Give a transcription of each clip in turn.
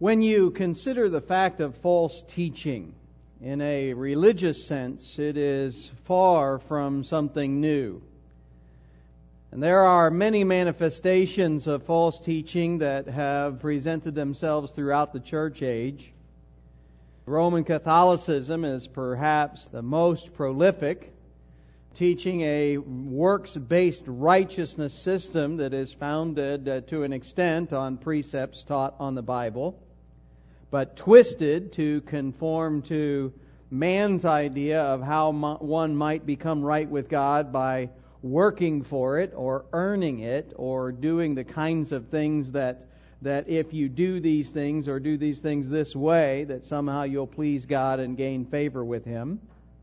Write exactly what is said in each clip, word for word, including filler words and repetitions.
When you consider the fact of false teaching, in a religious sense, it is far from something new. And there are many manifestations of false teaching that have presented themselves throughout the church age. Roman Catholicism is perhaps the most prolific, teaching a works-based righteousness system that is founded uh, to an extent on precepts taught on the Bible, but twisted to conform to man's idea of how mo- one might become right with God by working for it or earning it or doing the kinds of things that that if you do these things or do these things this way, that somehow you'll please God and gain favor with Him.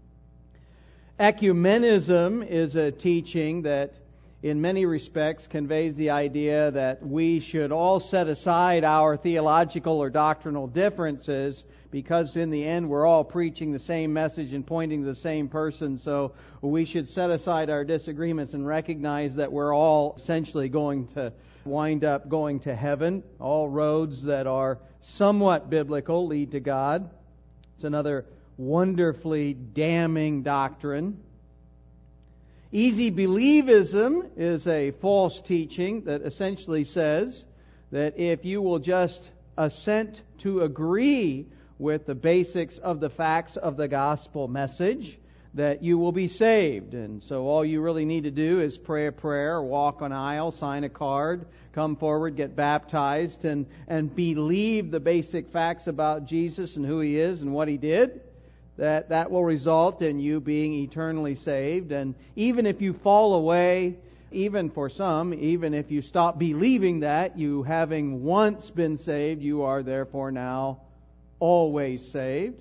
Ecumenism is a teaching that in many respects conveys the idea that we should all set aside our theological or doctrinal differences because in the end we're all preaching the same message and pointing to the same person, so we should set aside our disagreements and recognize that we're all essentially going to wind up going to heaven. All roads that are somewhat biblical lead to God. It's another wonderfully damning doctrine. Easy believism is a false teaching that essentially says that if you will just assent to agree with the basics of the facts of the gospel message, that you will be saved. And so all you really need to do is pray a prayer, walk an aisle, sign a card, come forward, get baptized, and, and believe the basic facts about Jesus and who He is and what He did. That that will result in you being eternally saved. And even if you fall away, even for some, even if you stop believing that, you having once been saved, you are therefore now always saved.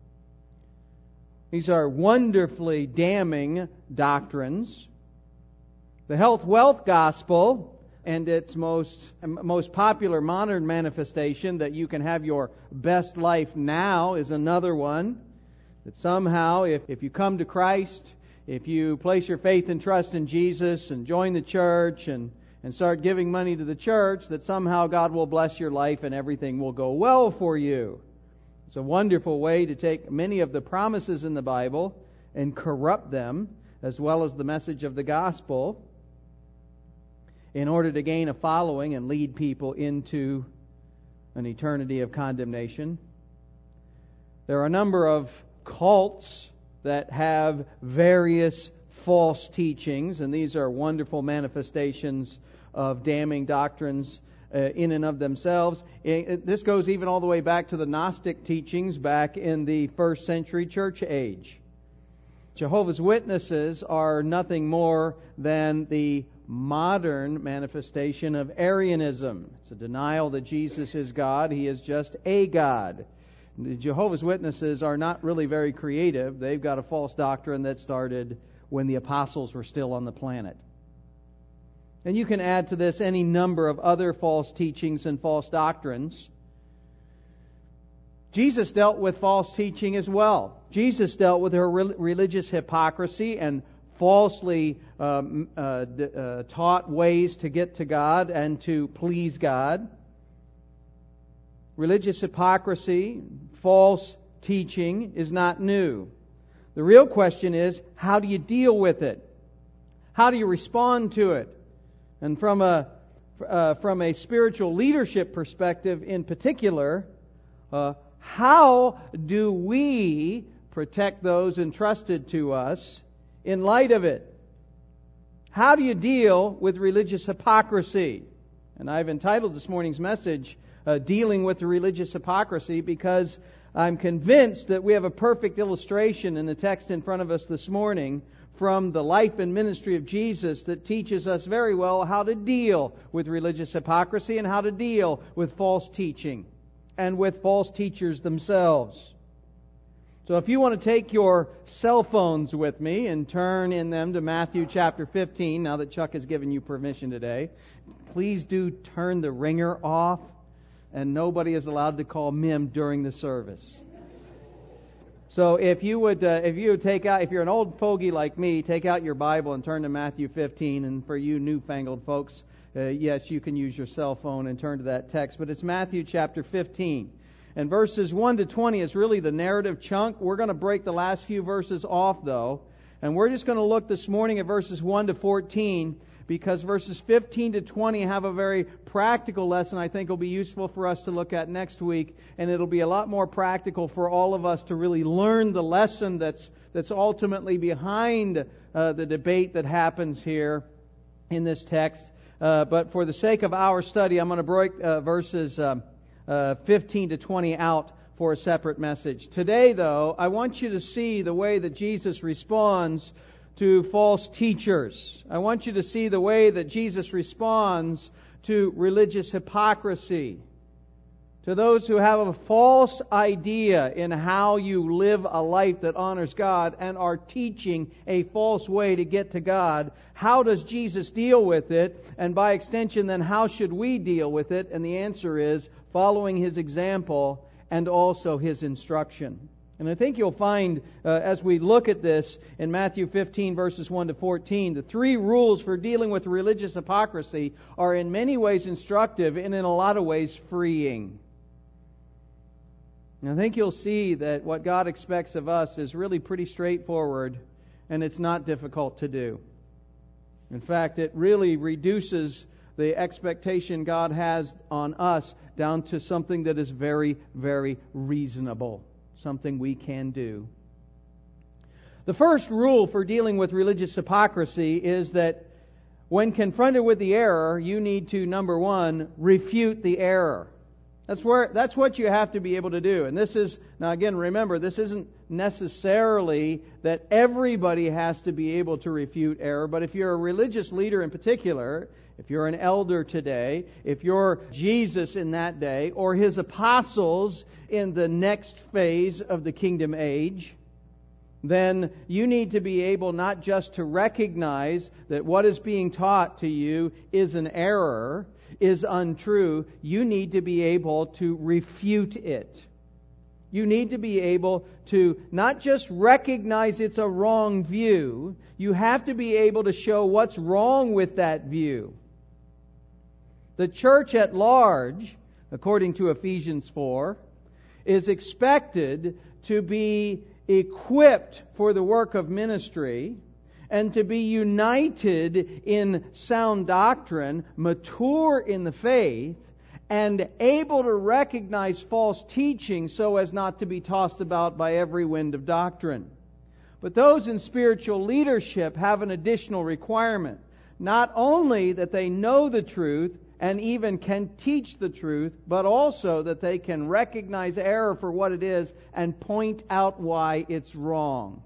These are wonderfully damning doctrines. The health wealth gospel and its most most popular modern manifestation, that you can have your best life now, is another one. That somehow, if, if you come to Christ, if you place your faith and trust in Jesus and join the church and, and start giving money to the church, that somehow God will bless your life and everything will go well for you. It's a wonderful way to take many of the promises in the Bible and corrupt them, as well as the message of the gospel, in order to gain a following and lead people into an eternity of condemnation. There are a number of cults that have various false teachings, and these are wonderful manifestations of damning doctrines uh, in and of themselves. It, this goes even all the way back to the Gnostic teachings back in the first century church age. Jehovah's Witnesses are nothing more than the modern manifestation of Arianism. It's a denial that Jesus is God. He is just a God. The Jehovah's Witnesses are not really very creative. They've got a false doctrine that started when the apostles were still on the planet. And you can add to this any number of other false teachings and false doctrines. Jesus dealt with false teaching as well. Jesus dealt with her religious hypocrisy and falsely um, uh, d- uh, taught ways to get to God and to please God. Religious hypocrisy, false teaching is not new. The real question is, how do you deal with it? How do you respond to it? And from a uh, from a spiritual leadership perspective in particular, uh, how do we protect those entrusted to us in light of it? How do you deal with religious hypocrisy? And I've entitled this morning's message, Uh, dealing with the religious hypocrisy, because I'm convinced that we have a perfect illustration in the text in front of us this morning from the life and ministry of Jesus that teaches us very well how to deal with religious hypocrisy and how to deal with false teaching and with false teachers themselves. So if you want to take your cell phones with me and turn in them to Matthew chapter fifteen, now that Chuck has given you permission today, please do turn the ringer off. And nobody is allowed to call Mim during the service. So if you would, uh, if you would take out, if you're an old fogey like me, take out your Bible and turn to Matthew fifteen. And for you newfangled folks, uh, yes, you can use your cell phone and turn to that text. But it's Matthew chapter fifteen. And verses one to twenty is really the narrative chunk. We're going to break the last few verses off, though. And we're just going to look this morning at verses one to fourteen, because verses fifteen to twenty have a very practical lesson I think will be useful for us to look at next week. And it'll be a lot more practical for all of us to really learn the lesson that's that's ultimately behind uh, the debate that happens here in this text. Uh, but for the sake of our study, I'm going to break uh, verses um, uh, fifteen to twenty out for a separate message. Today, though, I want you to see the way that Jesus responds to false teachers. I want you to see the way that Jesus responds to religious hypocrisy, to those who have a false idea in how you live a life that honors God and are teaching a false way to get to God. How does Jesus deal with it? And by extension, then, how should we deal with it? And the answer is following His example and also His instruction. And I think you'll find, uh, as we look at this in Matthew fifteen, verses one to fourteen, the three rules for dealing with religious hypocrisy are in many ways instructive and in a lot of ways freeing. And I think you'll see that what God expects of us is really pretty straightforward, and it's not difficult to do. In fact, it really reduces the expectation God has on us down to something that is very, very reasonable. Something we can do. The first rule for dealing with religious hypocrisy is that when confronted with the error, you need to, number one, refute the error. That's where that's what you have to be able to do. And this is, now again, remember, this isn't necessarily that everybody has to be able to refute error, but if you're a religious leader in particular, if you're an elder today, if you're Jesus in that day, or His apostles in the next phase of the kingdom age, then you need to be able not just to recognize that what is being taught to you is an error, is untrue. You need to be able to refute it. You need to be able to not just recognize it's a wrong view, you have to be able to show what's wrong with that view. The church at large, according to Ephesians four, is expected to be equipped for the work of ministry and to be united in sound doctrine, mature in the faith, and able to recognize false teaching so as not to be tossed about by every wind of doctrine. But those in spiritual leadership have an additional requirement. Not only that they know the truth and even can teach the truth, but also that they can recognize error for what it is and point out why it's wrong.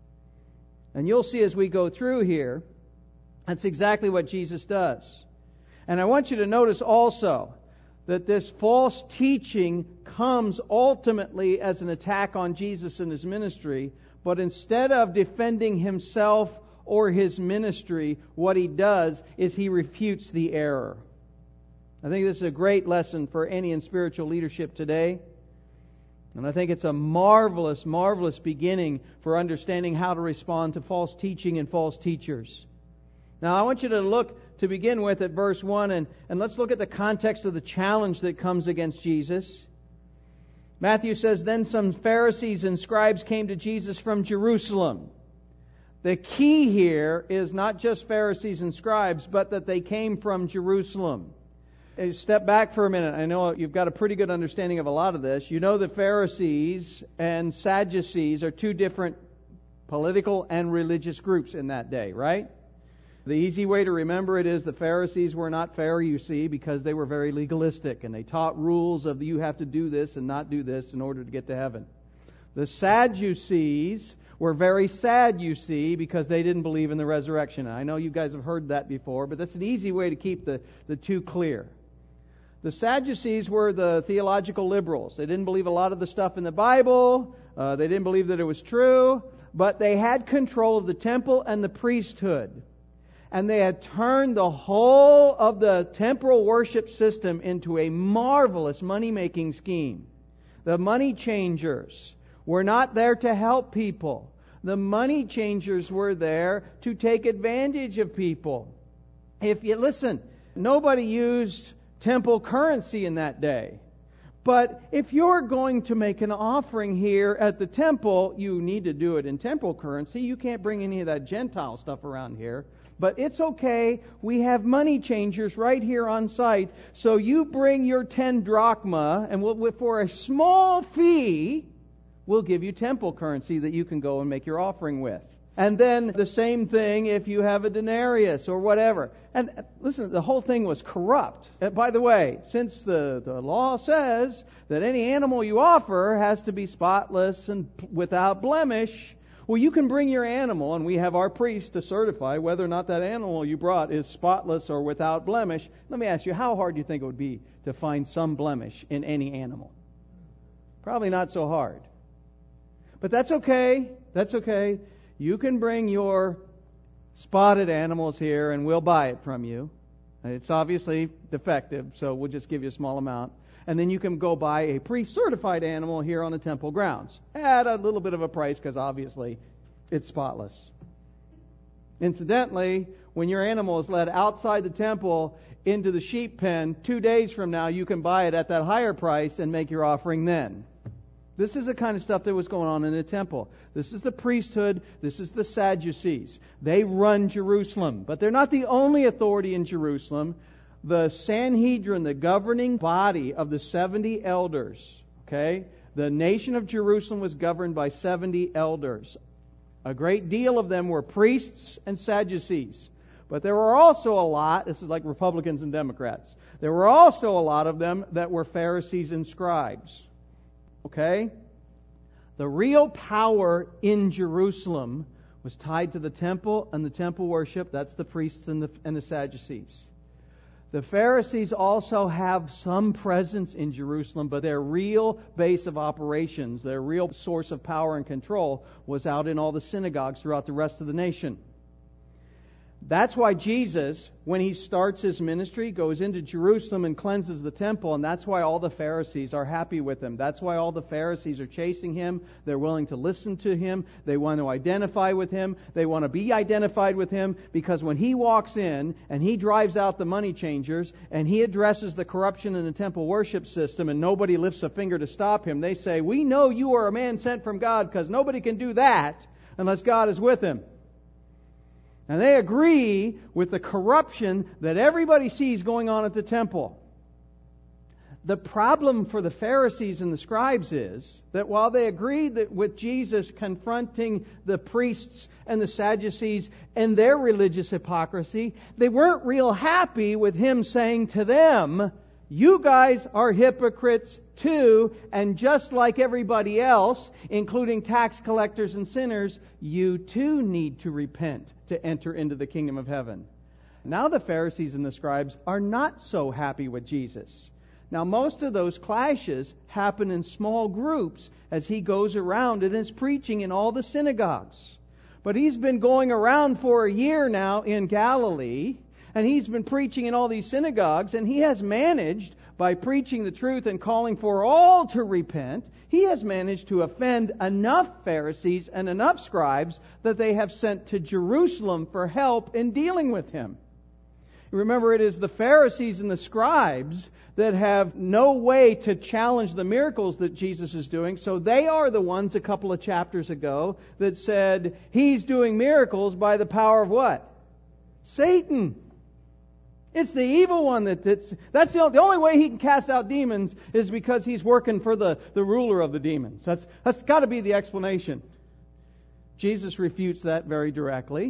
And you'll see as we go through here, that's exactly what Jesus does. And I want you to notice also that this false teaching comes ultimately as an attack on Jesus and His ministry, but instead of defending Himself or His ministry, what He does is He refutes the error. I think this is a great lesson for any in spiritual leadership today. And I think it's a marvelous, marvelous beginning for understanding how to respond to false teaching and false teachers. Now, I want you to look to begin with at verse one, and, and let's look at the context of the challenge that comes against Jesus. Matthew says, "Then some Pharisees and scribes came to Jesus from Jerusalem." The key here is not just Pharisees and scribes, but that they came from Jerusalem. Step back for a minute. I know you've got a pretty good understanding of a lot of this. You know that Pharisees and Sadducees are two different political and religious groups in that day, right? The easy way to remember it is the Pharisees were not fair, you see, because they were very legalistic and they taught rules of you have to do this and not do this in order to get to heaven. The Sadducees were very sad, you see, because they didn't believe in the resurrection. I know you guys have heard that before, but that's an easy way to keep the, the two clear. The Sadducees were the theological liberals. They didn't believe a lot of the stuff in the Bible. Uh, they didn't believe that it was true. But they had control of the temple and the priesthood. And they had turned the whole of the temporal worship system into a marvelous money-making scheme. The money changers were not there to help people. The money changers were there to take advantage of people. If you listen, Nobody used temple currency in that day. But if you're going to make an offering here at the temple, you need to do it in temple currency. You can't bring any of that Gentile stuff around here. But it's okay. We have money changers right here on site. So you bring your ten drachma, and we'll, for a small fee, we'll give you temple currency that you can go and make your offering with. And then the same thing if you have a denarius or whatever. And listen, the whole thing was corrupt. And by the way, since the, the law says that any animal you offer has to be spotless and without blemish, well, you can bring your animal, and we have our priest to certify whether or not that animal you brought is spotless or without blemish. Let me ask you, how hard do you think it would be to find some blemish in any animal? Probably not so hard. But that's okay. That's okay. You can bring your spotted animals here and we'll buy it from you. It's obviously defective, so we'll just give you a small amount. And then you can go buy a pre-certified animal here on the temple grounds at a little bit of a price because obviously it's spotless. Incidentally, when your animal is led outside the temple into the sheep pen, two days from now you can buy it at that higher price and make your offering then. This is the kind of stuff that was going on in the temple. This is the priesthood. This is the Sadducees. They run Jerusalem. But they're not the only authority in Jerusalem. The Sanhedrin, the governing body of the seventy elders, okay? The nation of Jerusalem was governed by seventy elders. A great deal of them were priests and Sadducees. But there were also a lot, this is like Republicans and Democrats, there were also a lot of them that were Pharisees and scribes. Okay? The real power in Jerusalem was tied to the temple and the temple worship. That's the priests and the, and the Sadducees. The Pharisees also have some presence in Jerusalem, but their real base of operations, their real source of power and control was out in all the synagogues throughout the rest of the nation. That's why Jesus, when He starts His ministry, goes into Jerusalem and cleanses the temple, and that's why all the Pharisees are happy with Him. That's why all the Pharisees are chasing Him. They're willing to listen to Him. They want to identify with Him. They want to be identified with Him, because when He walks in and He drives out the money changers and He addresses the corruption in the temple worship system and nobody lifts a finger to stop Him, they say, "We know you are a man sent from God, because nobody can do that unless God is with him." And they agree with the corruption that everybody sees going on at the temple. The problem for the Pharisees and the scribes is that while they agreed that with Jesus confronting the priests and the Sadducees and their religious hypocrisy, they weren't real happy with Him saying to them, "You guys are hypocrites too, and just like everybody else, including tax collectors and sinners, you too need to repent to enter into the kingdom of heaven." Now the Pharisees and the scribes are not so happy with Jesus. Now most of those clashes happen in small groups as He goes around and is preaching in all the synagogues. But He's been going around for a year now in Galilee, and He's been preaching in all these synagogues, and He has managed, by preaching the truth and calling for all to repent, He has managed to offend enough Pharisees and enough scribes that they have sent to Jerusalem for help in dealing with Him. Remember, it is the Pharisees and the scribes that have no way to challenge the miracles that Jesus is doing, so they are the ones a couple of chapters ago that said He's doing miracles by the power of what? Satan. It's the evil one that that's, that's the, the only way he can cast out demons is because he's working for the, the ruler of the demons. That's that's got to be the explanation. Jesus refutes that very directly.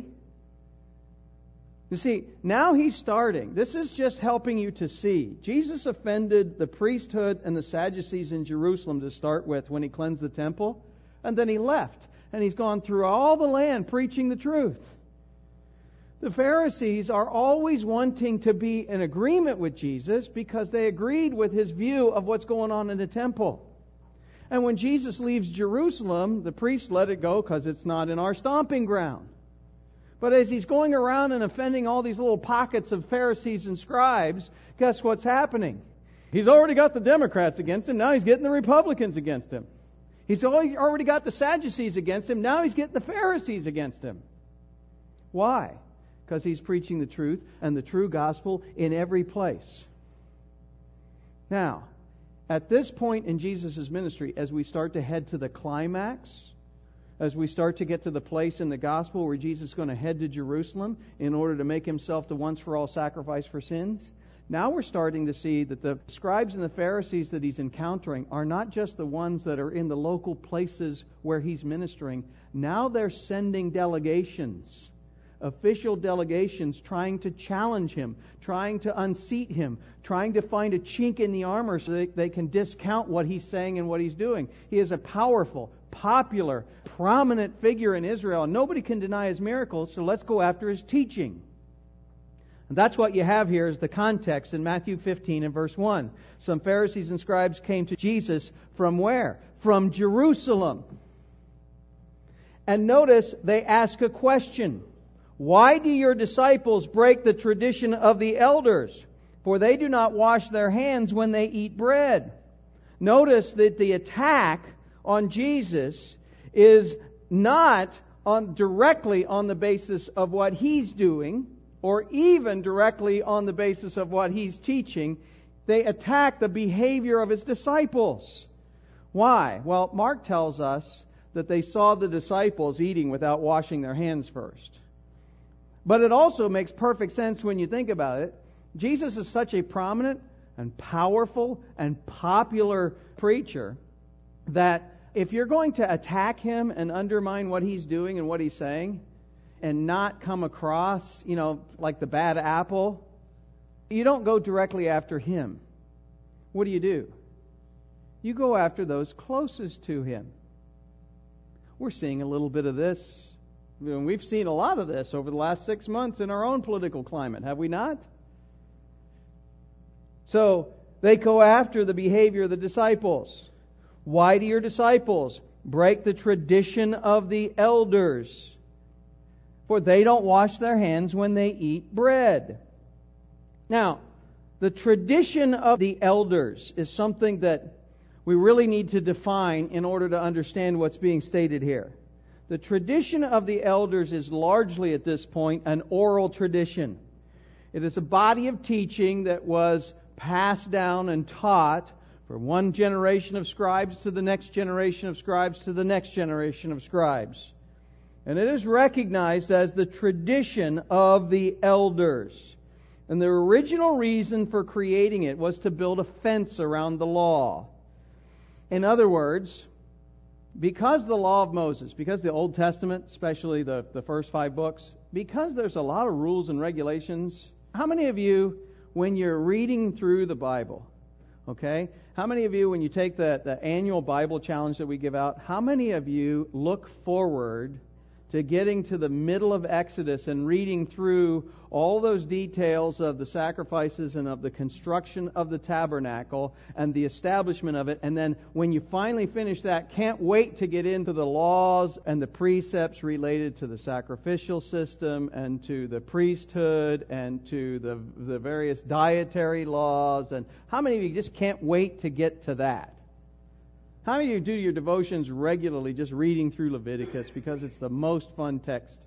You see, now He's starting. This is just helping you to see. Jesus offended the priesthood and the Sadducees in Jerusalem to start with when He cleansed the temple, and then He left. And He's gone through all the land preaching the truth. The Pharisees are always wanting to be in agreement with Jesus because they agreed with His view of what's going on in the temple. And when Jesus leaves Jerusalem, the priests let it go because it's not in our stomping ground. But as He's going around and offending all these little pockets of Pharisees and scribes, guess what's happening? He's already got the Democrats against Him, now He's getting the Republicans against Him. He's already got the Sadducees against Him, now He's getting the Pharisees against Him. Why? because he's preaching the truth and the true gospel in every place. Now, at this point in Jesus' ministry, as we start to head to the climax, as we start to get to the place in the gospel where Jesus is going to head to Jerusalem in order to make himself the once-for-all sacrifice for sins, now we're starting to see that the scribes and the Pharisees that he's encountering are not just the ones that are in the local places where he's ministering. Now they're sending delegations, official delegations, trying to challenge him, trying to unseat him, trying to find a chink in the armor so that they can discount what he's saying and what he's doing. He is a powerful, popular, prominent figure in Israel, and nobody can deny his miracles, so let's go after his teaching. And that's what you have here is the context in Matthew fifteen and verse one. Some Pharisees and scribes came to Jesus from where? From Jerusalem. And notice they ask a question. Why do your disciples break the tradition of the elders? For they do not wash their hands when they eat bread. Notice that the attack on Jesus is not on directly on the basis of what he's doing, or even directly on the basis of what he's teaching. They attack the behavior of his disciples. Why? Well, Mark tells us that they saw the disciples eating without washing their hands first. But it also makes perfect sense when you think about it. Jesus is such a prominent and powerful and popular preacher that if you're going to attack him and undermine what he's doing and what he's saying, and not come across, you know, like the bad apple, you don't go directly after him. What do you do? You go after those closest to him. We're seeing a little bit of this. We've seen a lot of this over the last six months in our own political climate, have we not? So, they go after the behavior of the disciples. Why do your disciples break the tradition of the elders? For they don't wash their hands when they eat bread. Now, the tradition of the elders is something that we really need to define in order to understand what's being stated here. The tradition of the elders is largely at this point an oral tradition. It is a body of teaching that was passed down and taught from one generation of scribes to the next generation of scribes to the next generation of scribes. And it is recognized as the tradition of the elders. And the original reason for creating it was to build a fence around the law. In other words, because the law of Moses, because the Old Testament, especially the, the first five books, because there's a lot of rules and regulations, how many of you, when you're reading through the Bible, okay, how many of you, when you take the, the annual Bible challenge that we give out, how many of you look forward to getting to the middle of Exodus and reading through all those details of the sacrifices and of the construction of the tabernacle and the establishment of it, and then when you finally finish that, can't wait to get into the laws and the precepts related to the sacrificial system and to the priesthood and to the the various dietary laws? And how many of you just can't wait to get to that? How many of you do your devotions regularly just reading through Leviticus because it's the most fun text?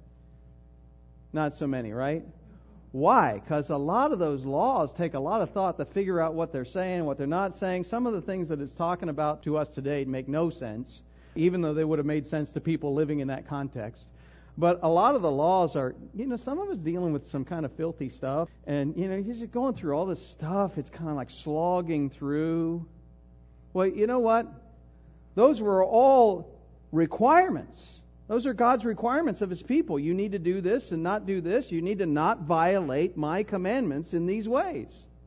Not so many, right? Why? Because a lot of those laws take a lot of thought to figure out what they're saying, what they're not saying. Some of the things that it's talking about to us today make no sense, even though they would have made sense to people living in that context. But a lot of the laws are, you know, some of it's dealing with some kind of filthy stuff. And, you know, you're just going through all this stuff. It's kind of like slogging through. Well, you know what? Those were all requirements. Those are God's requirements of His people. You need to do this and not do this. You need to not violate my commandments in these ways.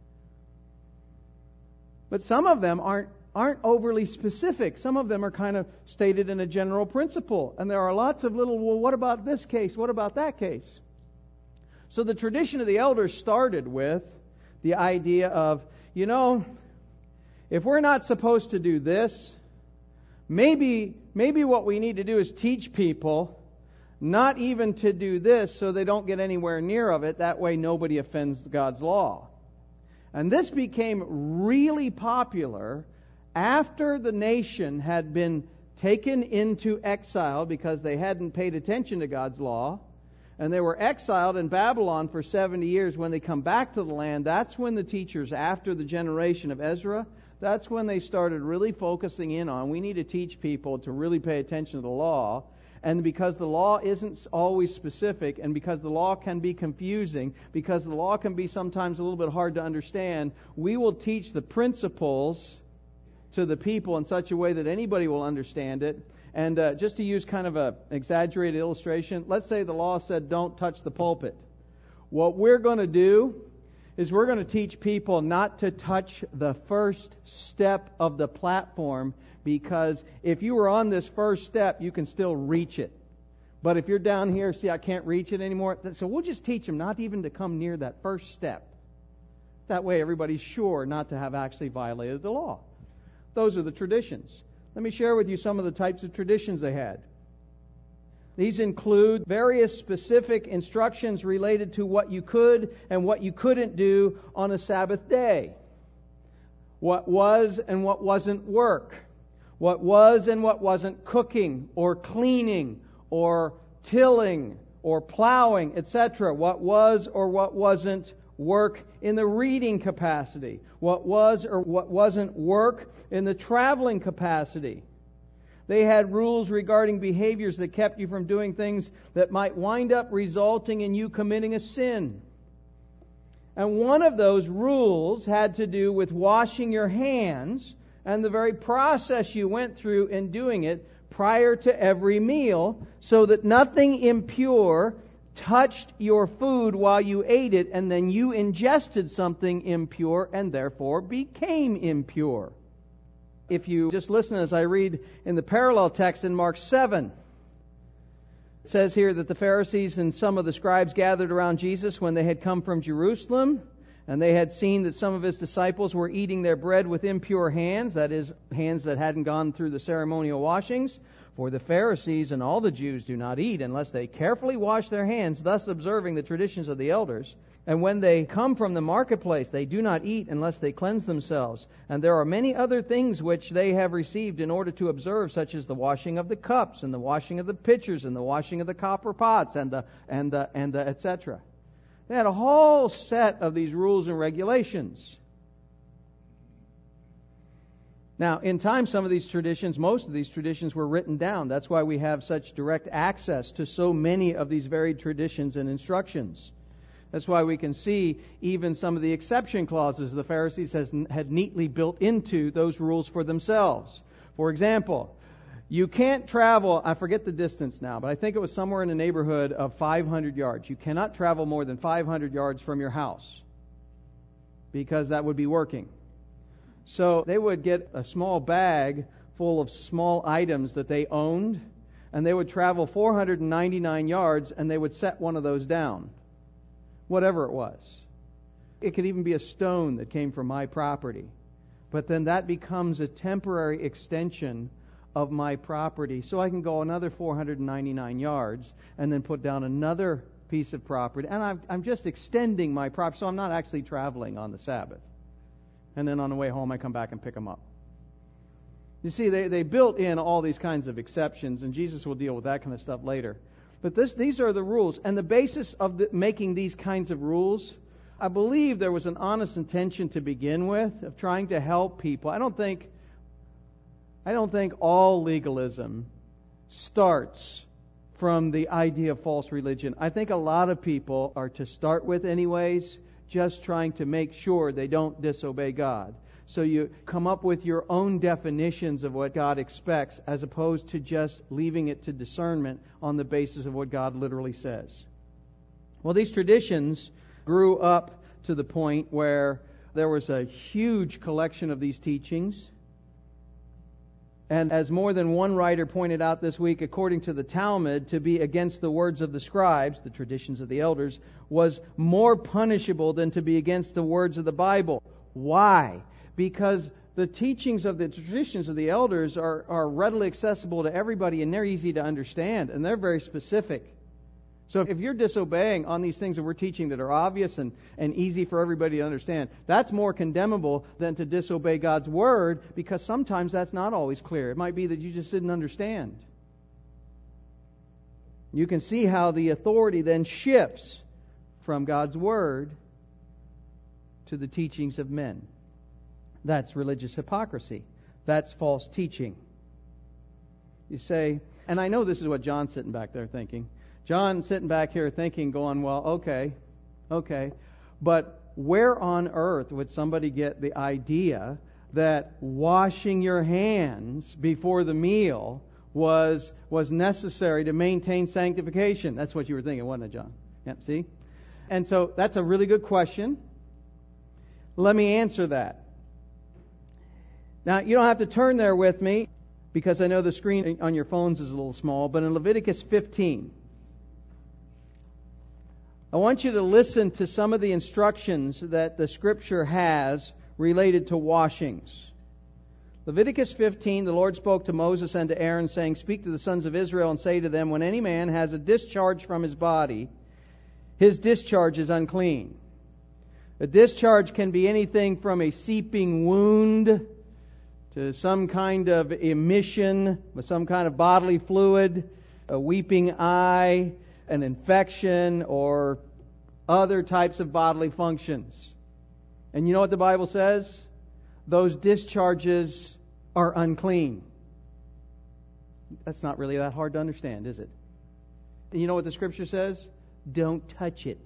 But some of them aren't aren't overly specific. Some of them are kind of stated in a general principle. And there are lots of little, well, what about this case? What about that case? So the tradition of the elders started with the idea of, you know, if we're not supposed to do this, Maybe maybe what we need to do is teach people not even to do this so they don't get anywhere near of it. That way nobody offends God's law. And this became really popular after the nation had been taken into exile because they hadn't paid attention to God's law. And they were exiled in Babylon for seventy years. When they come back to the land, that's when the teachers, after the generation of Ezra, that's when they started really focusing in on, we need to teach people to really pay attention to the law. And because the law isn't always specific, and because the law can be confusing, because the law can be sometimes a little bit hard to understand, we will teach the principles to the people in such a way that anybody will understand it. And uh, just to use kind of an exaggerated illustration, let's say the law said don't touch the pulpit. What we're going to do is we're going to teach people not to touch the first step of the platform, because if you were on this first step, you can still reach it. But if you're down here, see, I can't reach it anymore. So we'll just teach them not even to come near that first step. That way everybody's sure not to have actually violated the law. Those are the traditions. Let me share with you some of the types of traditions they had. These include various specific instructions related to what you could and what you couldn't do on a Sabbath day. What was and what wasn't work. What was and what wasn't cooking or cleaning or tilling or plowing, et cetera. What was or what wasn't work in the reading capacity. What was or what wasn't work in the traveling capacity. They had rules regarding behaviors that kept you from doing things that might wind up resulting in you committing a sin. And one of those rules had to do with washing your hands and the very process you went through in doing it prior to every meal, so that nothing impure touched your food while you ate it, and then you ingested something impure and therefore became impure. If you just listen as I read in the parallel text in Mark seven, it says here that the Pharisees and some of the scribes gathered around Jesus when they had come from Jerusalem, and they had seen that some of his disciples were eating their bread with impure hands, that is, hands that hadn't gone through the ceremonial washings. For the Pharisees and all the Jews do not eat unless they carefully wash their hands, thus observing the traditions of the elders. And when they come from the marketplace, they do not eat unless they cleanse themselves. And there are many other things which they have received in order to observe, such as the washing of the cups, and the washing of the pitchers, and the washing of the copper pots, and the and the and the et cetera. They had a whole set of these rules and regulations. Now, in time, some of these traditions, most of these traditions were written down. That's why we have such direct access to so many of these varied traditions and instructions. That's why we can see even some of the exception clauses the Pharisees has, had neatly built into those rules for themselves. For example, you can't travel, I forget the distance now, but I think it was somewhere in the neighborhood of five hundred yards. You cannot travel more than five hundred yards from your house, because that would be working. So they would get a small bag full of small items that they owned, and they would travel four hundred ninety-nine yards, and they would set one of those down, whatever it was. It could even be a stone that came from my property. But then that becomes a temporary extension of my property, so I can go another four hundred ninety-nine yards and then put down another piece of property. And I'm, I'm just extending my property, so I'm not actually traveling on the Sabbath. And then on the way home, I come back and pick them up. You see, they, they built in all these kinds of exceptions, and Jesus will deal with that kind of stuff later. But this, these are the rules. And the basis of the, making these kinds of rules, I believe there was an honest intention to begin with of trying to help people. I don't think, I don't think all legalism starts from the idea of false religion. I think a lot of people are, to start with anyways, just trying to make sure they don't disobey God. So you come up with your own definitions of what God expects, as opposed to just leaving it to discernment on the basis of what God literally says. Well, these traditions grew up to the point where there was a huge collection of these teachings. And as more than one writer pointed out this week, according to the Talmud, to be against the words of the scribes, the traditions of the elders, was more punishable than to be against the words of the Bible. Why? Because the teachings of the traditions of the elders are, are readily accessible to everybody, and they're easy to understand, and they're very specific. So if you're disobeying on these things that we're teaching that are obvious and, and easy for everybody to understand, that's more condemnable than to disobey God's Word, because sometimes that's not always clear. It might be that you just didn't understand. You can see how the authority then shifts from God's Word to the teachings of men. That's religious hypocrisy. That's false teaching. You say, and I know this is what John's sitting back there thinking. John's sitting back here thinking, going, well, okay, okay, but where on earth would somebody get the idea that washing your hands before the meal was was necessary to maintain sanctification? That's what you were thinking, wasn't it, John? Yep, see? And so that's a really good question. Let me answer that. Now, you don't have to turn there with me, because I know the screen on your phones is a little small, but in Leviticus fifteen, I want you to listen to some of the instructions that the Scripture has related to washings. Leviticus fifteen, the Lord spoke to Moses and to Aaron, saying, "Speak to the sons of Israel and say to them, when any man has a discharge from his body, his discharge is unclean." A discharge can be anything from a seeping wound to some kind of emission, with some kind of bodily fluid, a weeping eye, an infection, or other types of bodily functions. And you know what the Bible says? Those discharges are unclean. That's not really that hard to understand, is it? And you know what the Scripture says? Don't touch it.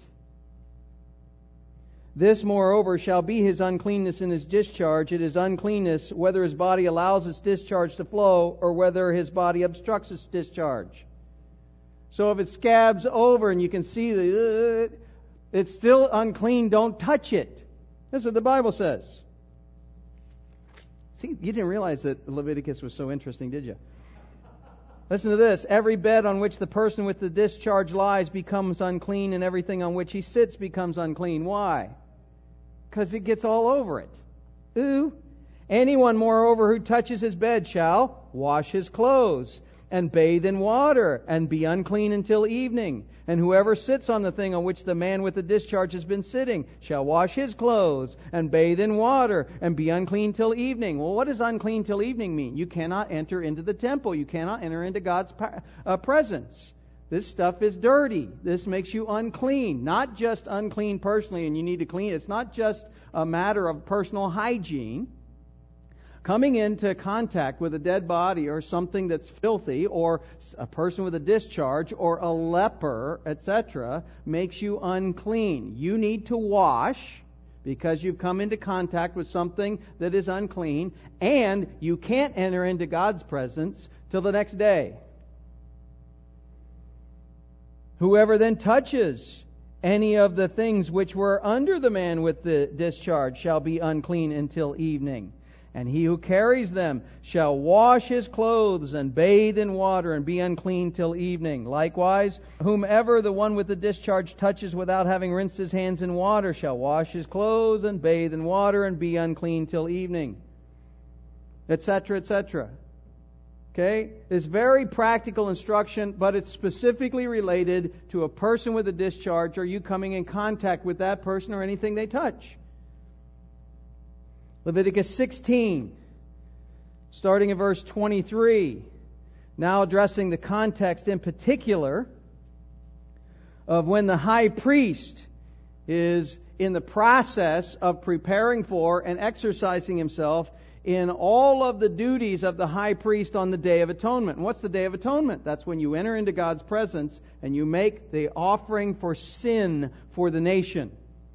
This, moreover, shall be his uncleanness in his discharge. It is uncleanness whether his body allows its discharge to flow or whether his body obstructs its discharge. So if it scabs over and you can see the, uh, it's still unclean, don't touch it. That's what the Bible says. See, you didn't realize that Leviticus was so interesting, did you? Listen to this. Every bed on which the person with the discharge lies becomes unclean, and everything on which he sits becomes unclean. Why? Because it gets all over it. Ooh. Anyone, moreover, who touches his bed shall wash his clothes and bathe in water and be unclean until evening. And whoever sits on the thing on which the man with the discharge has been sitting shall wash his clothes and bathe in water and be unclean till evening. Well, what does unclean till evening mean? You cannot enter into the temple. You cannot enter into God's uh, presence. This stuff is dirty. This makes you unclean. Not just unclean personally and you need to clean. It's not just a matter of personal hygiene. Coming into contact with a dead body or something that's filthy or a person with a discharge or a leper, et cetera, makes you unclean. You need to wash because you've come into contact with something that is unclean, and you can't enter into God's presence till the next day. Whoever then touches any of the things which were under the man with the discharge shall be unclean until evening. And he who carries them shall wash his clothes and bathe in water and be unclean till evening. Likewise, whomever the one with the discharge touches without having rinsed his hands in water shall wash his clothes and bathe in water and be unclean till evening. Etc., et cetera. Okay? It's very practical instruction, but it's specifically related to a person with a discharge or you coming in contact with that person or anything they touch. Leviticus sixteen, starting in verse twenty-three, now addressing the context in particular of when the high priest is in the process of preparing for and exercising himself in all of the duties of the high priest on the Day of Atonement. And what's the Day of Atonement? That's when you enter into God's presence and you make the offering for sin for the nation.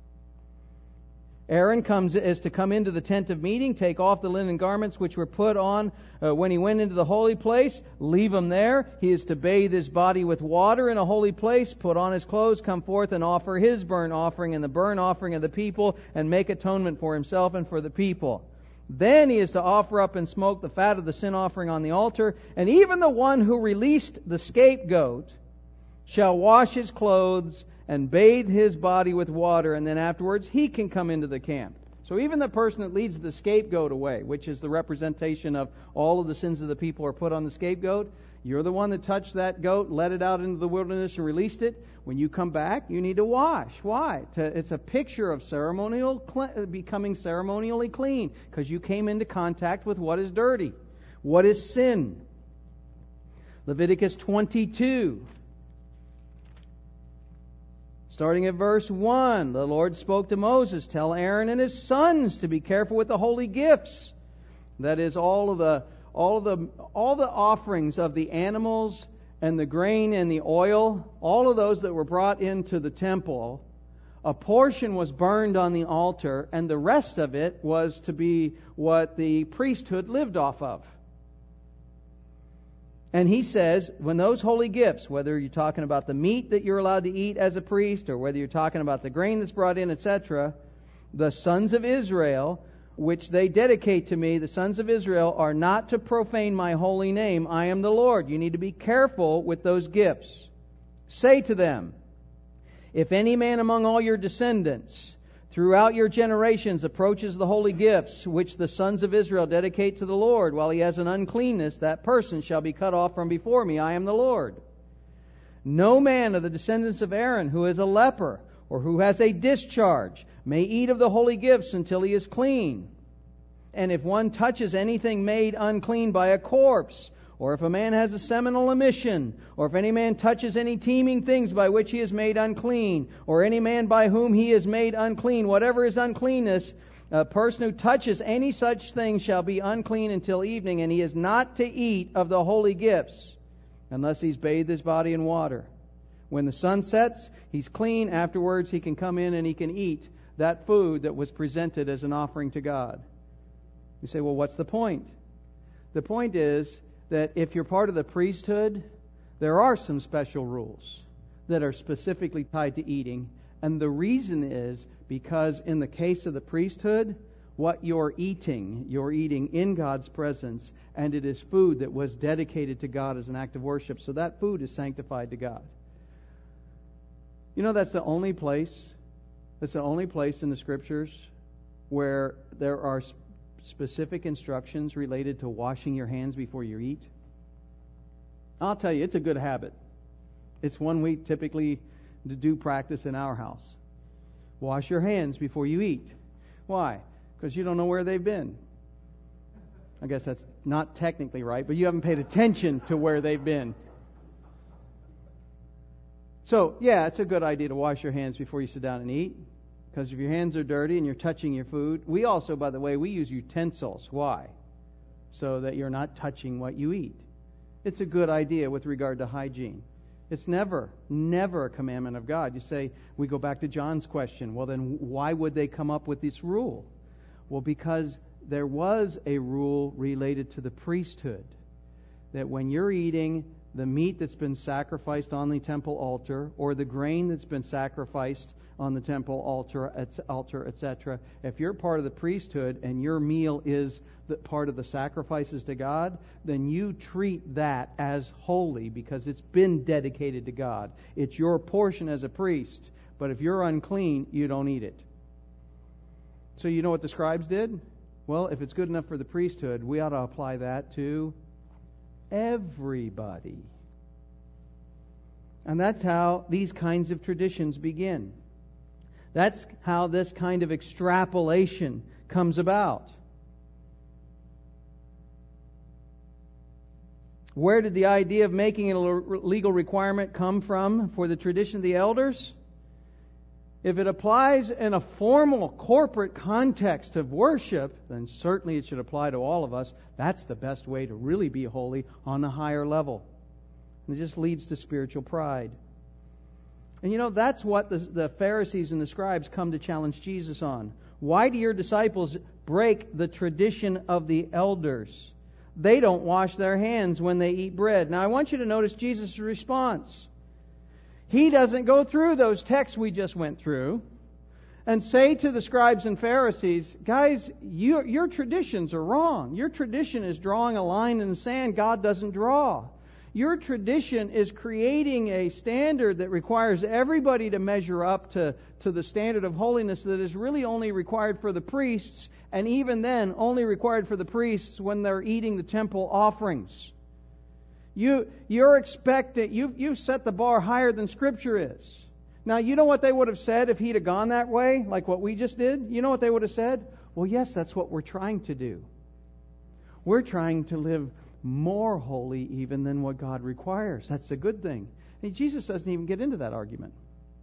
Aaron comes is to come into the tent of meeting, take off the linen garments which were put on uh, when he went into the holy place, leave them there. He is to bathe his body with water in a holy place, put on his clothes, come forth and offer his burnt offering and the burnt offering of the people, and make atonement for himself and for the people. Then he is to offer up and smoke the fat of the sin offering on the altar, and even the one who released the scapegoat shall wash his clothes and bathe his body with water, and then afterwards he can come into the camp. So even the person that leads the scapegoat away, which is the representation of all of the sins of the people are put on the scapegoat, you're the one that touched that goat, let it out into the wilderness and released it. When you come back, you need to wash. Why? To, it's a picture of ceremonial becoming ceremonially clean, because you came into contact with what is dirty, what is sin. Leviticus twenty-two. Starting at verse one, the Lord spoke to Moses, "Tell Aaron and his sons to be careful with the holy gifts." That is, all of the all of the all the offerings of the animals and the grain and the oil, all of those that were brought into the temple. A portion was burned on the altar, and the rest of it was to be what the priesthood lived off of. And he says, when those holy gifts, whether you're talking about the meat that you're allowed to eat as a priest, or whether you're talking about the grain that's brought in, et cetera, the sons of Israel, which they dedicate to me, the sons of Israel, are not to profane my holy name. I am the Lord. You need to be careful with those gifts. Say to them, if any man among all your descendants throughout your generations approaches the holy gifts which the sons of Israel dedicate to the Lord while he has an uncleanness, that person shall be cut off from before me. I am the Lord. No man of the descendants of Aaron who is a leper or who has a discharge may eat of the holy gifts until he is clean. And if one touches anything made unclean by a corpse, or if a man has a seminal emission, or if any man touches any teeming things by which he is made unclean, or any man by whom he is made unclean, whatever is uncleanness, a person who touches any such thing shall be unclean until evening, and he is not to eat of the holy gifts, unless he's bathed his body in water. When the sun sets, he's clean. Afterwards, he can come in and he can eat that food that was presented as an offering to God. You say, well, what's the point? The point is that if you're part of the priesthood, there are some special rules that are specifically tied to eating. And the reason is because in the case of the priesthood, what you're eating, you're eating in God's presence, and it is food that was dedicated to God as an act of worship. So that food is sanctified to God. You know, that's the only place, that's the only place in the Scriptures where there are specific instructions related to washing your hands before you eat. I'll tell you, it's a good habit. It's one we typically do practice in our house. Wash your hands before you eat. Why? Because you don't know where they've been. I guess that's not technically right, but you haven't paid attention to where they've been. So, yeah, it's a good idea to wash your hands before you sit down and eat. Because if your hands are dirty and you're touching your food, we also, by the way, we use utensils. Why? So that you're not touching what you eat. It's a good idea with regard to hygiene. It's never, never a commandment of God. You say, we go back to John's question, well then why would they come up with this rule? Well, because there was a rule related to the priesthood. That when you're eating the meat that's been sacrificed on the temple altar, or the grain that's been sacrificed on the temple altar, altar, et cetera. If you're part of the priesthood and your meal is the part of the sacrifices to God, then you treat that as holy because it's been dedicated to God. It's your portion as a priest. But if you're unclean, you don't eat it. So you know what the scribes did? Well, if it's good enough for the priesthood, we ought to apply that to everybody. And that's how these kinds of traditions begin. That's how this kind of extrapolation comes about. Where did the idea of making it a legal requirement come from for the tradition of the elders? If it applies in a formal corporate context of worship, then certainly it should apply to all of us. That's the best way to really be holy on a higher level. And it just leads to spiritual pride. And you know, that's what the, the Pharisees and the scribes come to challenge Jesus on. Why do your disciples break the tradition of the elders? They don't wash their hands when they eat bread. Now I want you to notice Jesus' response. He doesn't go through those texts we just went through and say to the scribes and Pharisees, guys, your, your traditions are wrong. Your tradition is drawing a line in the sand God doesn't draw. Your tradition is creating a standard that requires everybody to measure up to, to the standard of holiness that is really only required for the priests, and even then only required for the priests when they're eating the temple offerings. You, you're expecting, you've, you've set the bar higher than Scripture is. Now, you know what they would have said if he'd have gone that way, like what we just did? You know what they would have said? Well, yes, that's what we're trying to do. We're trying to live more holy even than what God requires. That's a good thing. And Jesus doesn't even get into that argument.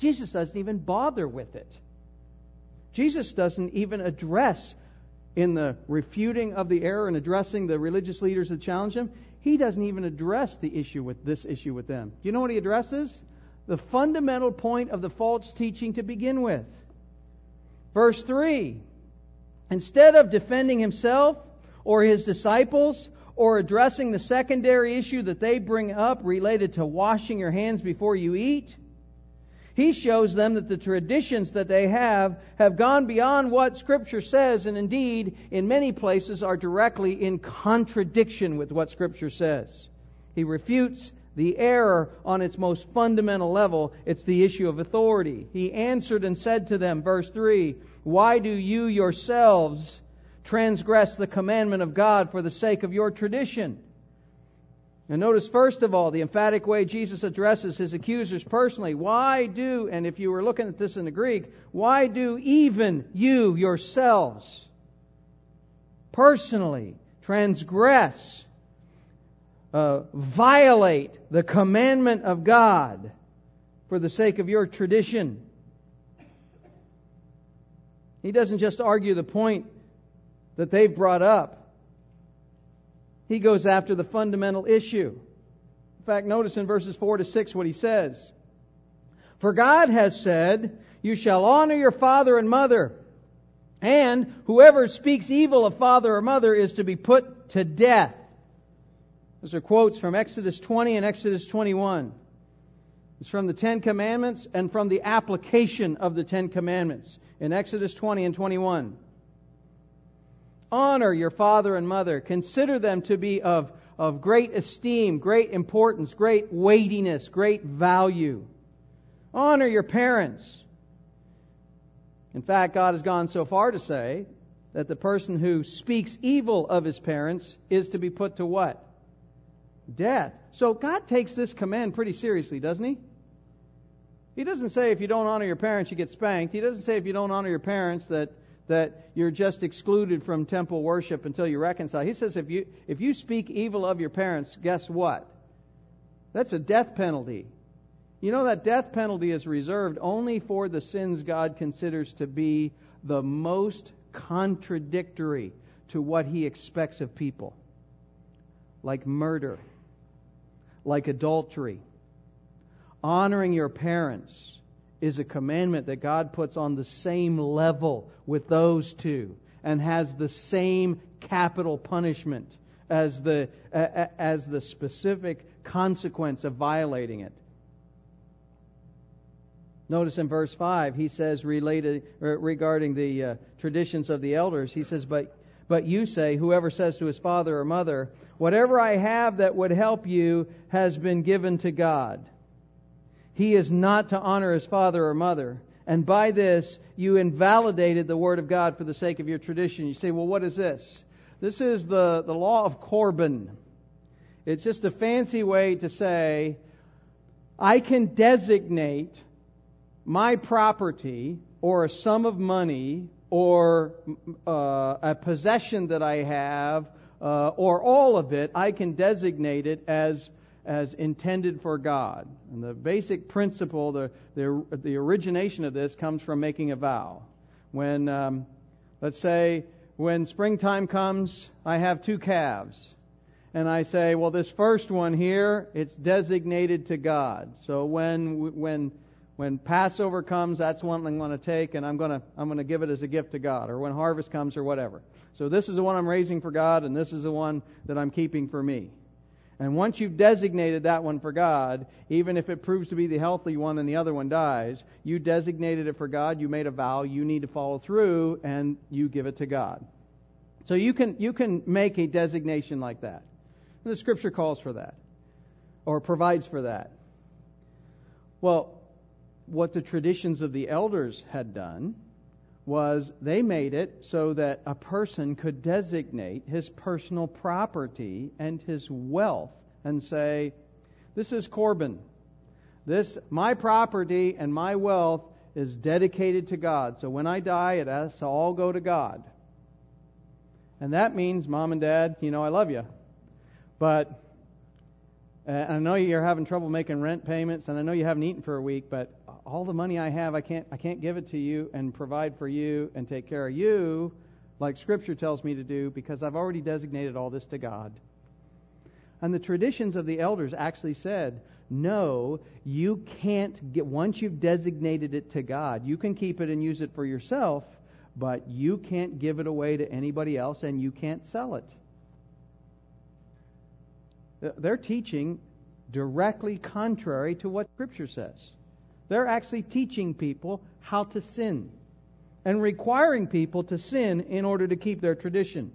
Jesus doesn't even bother with it. Jesus doesn't even address, in the refuting of the error and addressing the religious leaders that challenge him, he doesn't even address the issue with this issue with them. Do you know what he addresses? The fundamental point of the false teaching to begin with. Verse three, instead of defending himself or his disciples or addressing the secondary issue that they bring up related to washing your hands before you eat, he shows them that the traditions that they have have gone beyond what Scripture says, and indeed, in many places, are directly in contradiction with what Scripture says. He refutes the error on its most fundamental level. It's the issue of authority. He answered and said to them, verse three, "Why do you yourselves transgress the commandment of God for the sake of your tradition?" And notice, first of all, the emphatic way Jesus addresses his accusers personally. Why do, and if you were looking at this in the Greek, why do even you yourselves personally transgress, uh, violate the commandment of God for the sake of your tradition? He doesn't just argue the point that they've brought up. He goes after the fundamental issue. In fact, notice in verses four to six what he says. "For God has said, you shall honor your father and mother, and whoever speaks evil of father or mother is to be put to death." Those are quotes from Exodus twenty and Exodus twenty-one. It's from the Ten Commandments and from the application of the Ten Commandments in Exodus twenty and twenty-one. Honor your father and mother. Consider them to be of, of great esteem, great importance, great weightiness, great value. Honor your parents. In fact, God has gone so far to say that the person who speaks evil of his parents is to be put to what? Death. So God takes this command pretty seriously, doesn't he? He doesn't say if you don't honor your parents, you get spanked. He doesn't say if you don't honor your parents that that you're just excluded from temple worship until you reconcile. He says if you if you speak evil of your parents, guess what? That's a death penalty. You know that death penalty is reserved only for the sins God considers to be the most contradictory to what He expects of people. Like murder, like adultery. Honoring your parents is a commandment that God puts on the same level with those two and has the same capital punishment as the uh, as the specific consequence of violating it. Notice in verse five, he says related regarding the uh, traditions of the elders, he says, but but you say, whoever says to his father or mother, whatever I have that would help you has been given to God. He is not to honor his father or mother. And by this, you invalidated the word of God for the sake of your tradition. You say, well, what is this? This is the, the law of Corban. It's just a fancy way to say, I can designate my property or a sum of money or uh, a possession that I have uh, or all of it, I can designate it as as intended for God. And the basic principle, the the, the origination of this comes from making a vow. When, um, let's say, when springtime comes, I have two calves. And I say, well, this first one here, it's designated to God. So when when when Passover comes, that's one I'm going to take, and I'm going to I'm going to give it as a gift to God. Or when harvest comes, or whatever. So this is the one I'm raising for God, and this is the one that I'm keeping for me. And once you've designated that one for God, even if it proves to be the healthy one and the other one dies, you designated it for God, you made a vow, you need to follow through, and you give it to God. So you can you can make a designation like that. And the Scripture calls for that, or provides for that. Well, what the traditions of the elders had done was they made it so that a person could designate his personal property and his wealth and say, this is Corban. This, my property and my wealth is dedicated to God. So when I die, it has to all go to God. And that means, Mom and Dad, you know I love you. But Uh, I know you're having trouble making rent payments, and I know you haven't eaten for a week, but all the money I have, I can't I can't give it to you and provide for you and take care of you like Scripture tells me to do, because I've already designated all this to God. And the traditions of the elders actually said, no, you can't get, once you've designated it to God, you can keep it and use it for yourself, but you can't give it away to anybody else, and you can't sell it. They're teaching directly contrary to what Scripture says. They're actually teaching people how to sin and requiring people to sin in order to keep their tradition.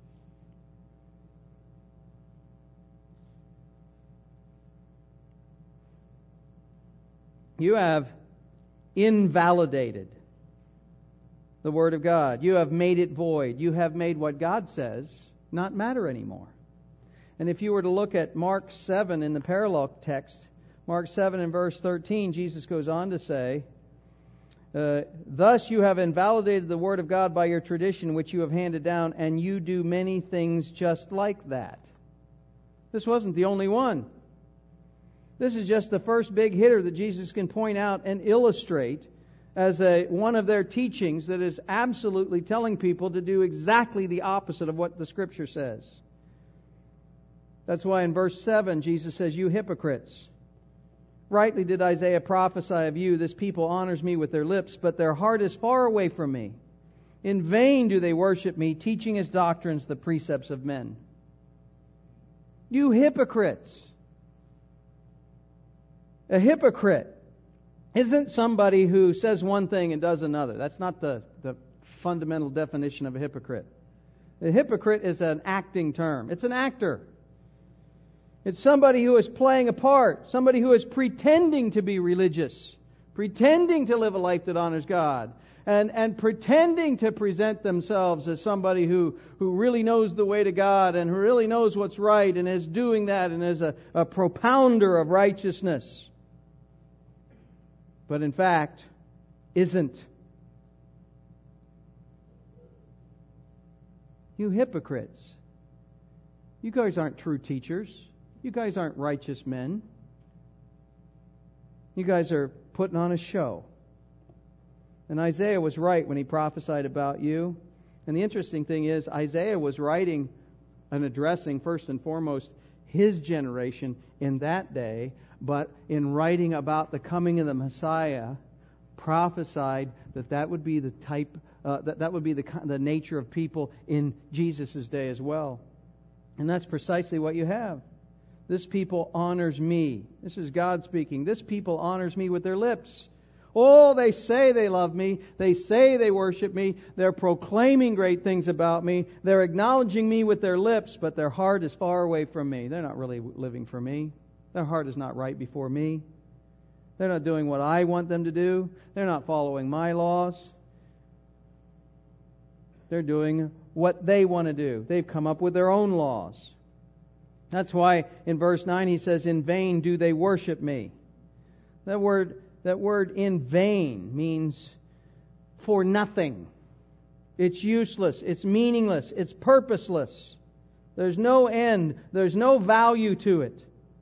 You have invalidated the Word of God. You have made it void. You have made what God says not matter anymore. And if you were to look at Mark seven in the parallel text, Mark seven and verse thirteen, Jesus goes on to say, uh, thus you have invalidated the Word of God by your tradition which you have handed down, and you do many things just like that. This wasn't the only one. This is just the first big hitter that Jesus can point out and illustrate as a one of their teachings that is absolutely telling people to do exactly the opposite of what the Scripture says. That's why in verse seven, Jesus says, you hypocrites, rightly did Isaiah prophesy of you, this people honors me with their lips, but their heart is far away from me. In vain do they worship me, teaching as doctrines the precepts of men. You hypocrites. A hypocrite isn't somebody who says one thing and does another. That's not the, the fundamental definition of a hypocrite. A hypocrite is an acting term. It's an actor. It's somebody who is playing a part, somebody who is pretending to be religious, pretending to live a life that honors God, and, and pretending to present themselves as somebody who, who really knows the way to God and who really knows what's right and is doing that and is a, a propounder of righteousness. But in fact, isn't. You hypocrites. You guys aren't true teachers. You guys aren't righteous men. You guys are putting on a show. And Isaiah was right when he prophesied about you. And the interesting thing is, Isaiah was writing and addressing, first and foremost, his generation in that day, but in writing about the coming of the Messiah, prophesied that that would be the type, uh, that that would be the the nature of people in Jesus' day as well. And that's precisely what you have. This people honors me. This is God speaking. This people honors me with their lips. Oh, they say they love me. They say they worship me. They're proclaiming great things about me. They're acknowledging me with their lips, but their heart is far away from me. They're not really living for me. Their heart is not right before me. They're not doing what I want them to do. They're not following my laws. They're doing what they want to do. They've come up with their own laws. That's why in verse nine he says, in vain do they worship me. That word, that word in vain means for nothing. It's useless. It's meaningless. It's purposeless. There's no end. There's no value to it.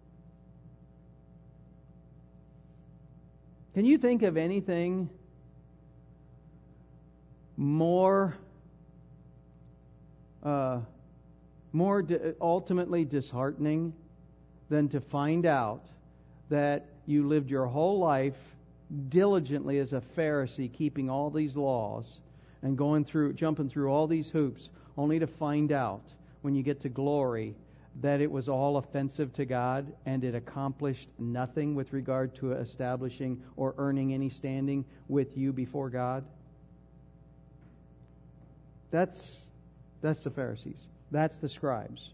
Can you think of anything more uh, more di- ultimately disheartening than to find out that you lived your whole life diligently as a Pharisee, keeping all these laws and going through, jumping through all these hoops, only to find out when you get to glory that it was all offensive to God and it accomplished nothing with regard to establishing or earning any standing with you before God? That's that's the Pharisees. That's the scribes.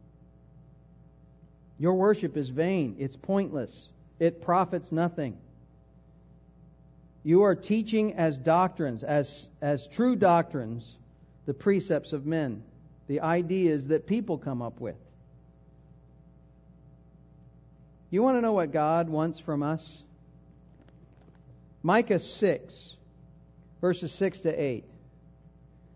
Your worship is vain. It's pointless. It profits nothing. You are teaching as doctrines, as, as true doctrines, the precepts of men, the ideas that people come up with. You want to know what God wants from us? Micah six, verses six to eight.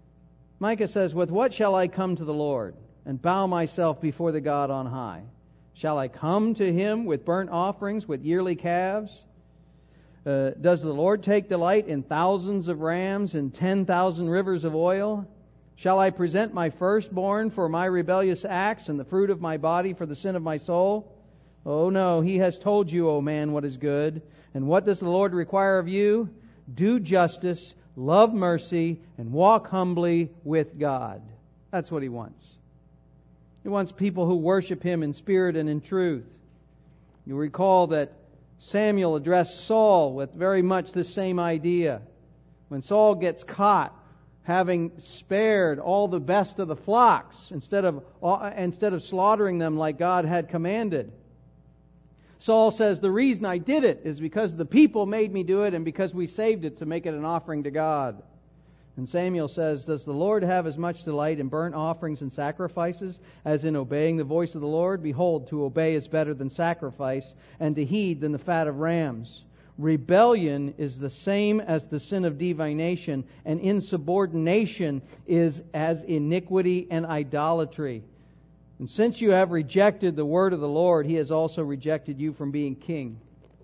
Micah says, with what shall I come to the Lord and bow myself before the God on high? Shall I come to him with burnt offerings, with yearly calves? Uh, does the Lord take delight in thousands of rams and ten thousand rivers of oil? Shall I present my firstborn for my rebellious acts, and the fruit of my body for the sin of my soul? Oh no, he has told you, O man, what is good. And what does the Lord require of you? Do justice, love mercy, and walk humbly with God. That's what he wants. He wants people who worship him in spirit and in truth. You recall that Samuel addressed Saul with very much the same idea. When Saul gets caught having spared all the best of the flocks instead of instead of slaughtering them like God had commanded, Saul says, the reason I did it is because the people made me do it and because we saved it to make it an offering to God. And Samuel says, does the Lord have as much delight in burnt offerings and sacrifices as in obeying the voice of the Lord? Behold, to obey is better than sacrifice, and to heed than the fat of rams. Rebellion is the same as the sin of divination, and insubordination is as iniquity and idolatry. And since you have rejected the word of the Lord, he has also rejected you from being king.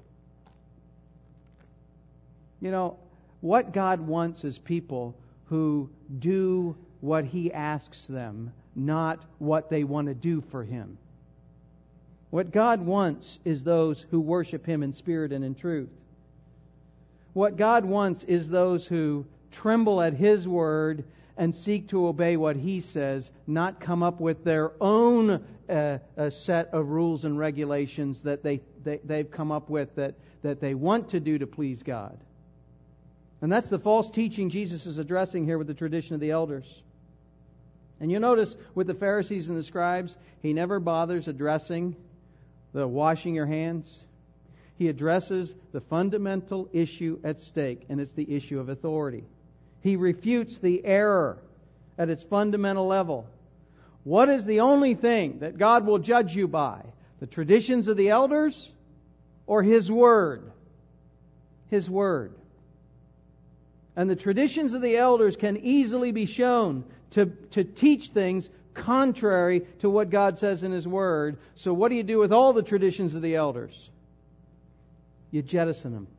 You know, what God wants is people who do what he asks them, not what they want to do for him. What God wants is those who worship him in spirit and in truth. What God wants is those who tremble at his word and seek to obey what he says, not come up with their own uh, a set of rules and regulations that they, they, they've come up with that, that they want to do to please God. And that's the false teaching Jesus is addressing here with the tradition of the elders. And you notice with the Pharisees and the scribes, he never bothers addressing the washing your hands. He addresses the fundamental issue at stake, and it's the issue of authority. He refutes the error at its fundamental level. What is the only thing that God will judge you by? The traditions of the elders or his word? His word. And the traditions of the elders can easily be shown to, to teach things contrary to what God says in his word. So what do you do with all the traditions of the elders? You jettison them.